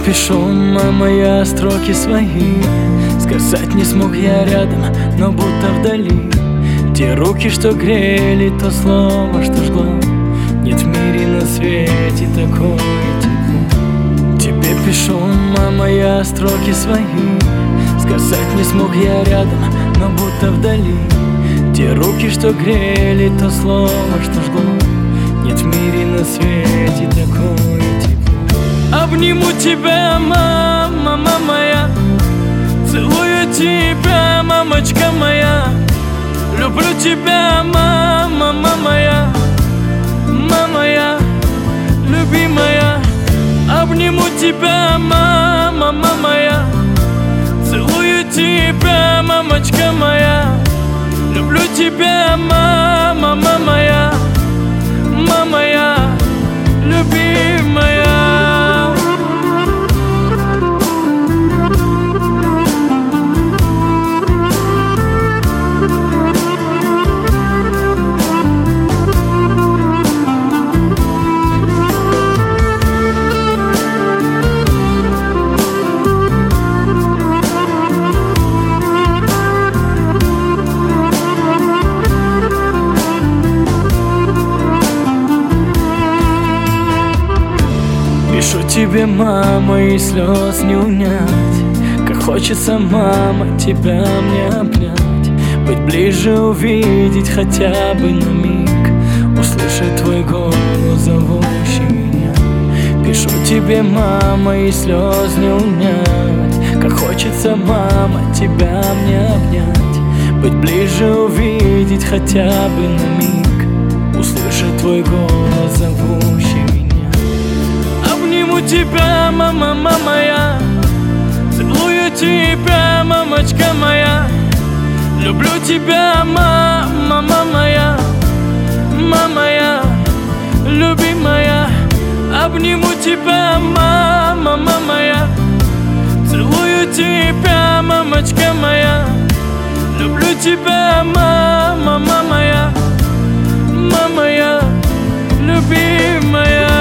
пишу, мама, я строки свои. Сказать не смог я рядом, но будто вдали. Те руки, что грели, то слово, что жгло. Нет в мире на свете такое тепло. Тебе пишу, мама, я строки свои. Сказать не смог я рядом, но будто вдали. Те руки, что грели, то слово, что жгло. Нет в мире на свете такое тепло. Обниму тебя, мама, мама моя. Целую тебя, мамочка моя. Люблю тебя, мама, мама моя. Мама моя, любимая. Обниму тебя, мама, мама моя. Целую тебя, мамочка моя. Люблю тебя, мама, мама моя. Мама моя, любимая. Пишу тебе, мама, и слез не унять. Как хочется, мама, тебя мне обнять. Быть ближе, увидеть хотя бы на миг. Услышать твой голос, зовущий меня. Пишу тебе, мама, и слез не унять. Как хочется, мама, тебя мне обнять. Быть ближе, увидеть хотя бы на миг. Услышать твой голос, зовущий меня. Обниму тебя, мама, мама моя. Целую тебя, мамочка моя. Люблю тебя, мама, мама моя. Мама моя, любимая. Обниму тебя, мама, мама моя. Целую тебя, мамочка моя. Люблю тебя, мама, мама моя. Мама моя, любимая.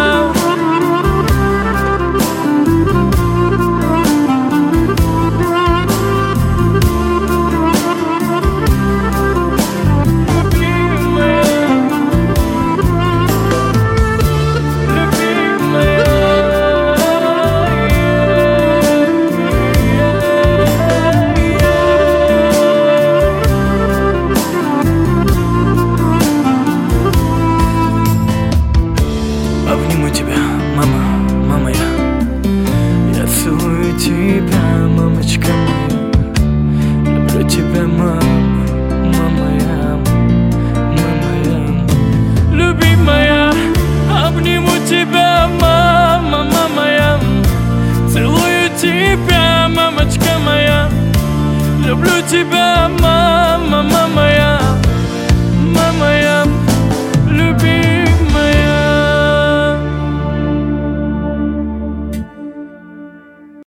Обниму тебя, мама, мама моя. Я целую тебя, мамочка моя. Люблю тебя, мама, мама моя. Мама моя, любимая. Обниму тебя, мама, мама моя. Целую тебя, мамочка моя. Люблю тебя,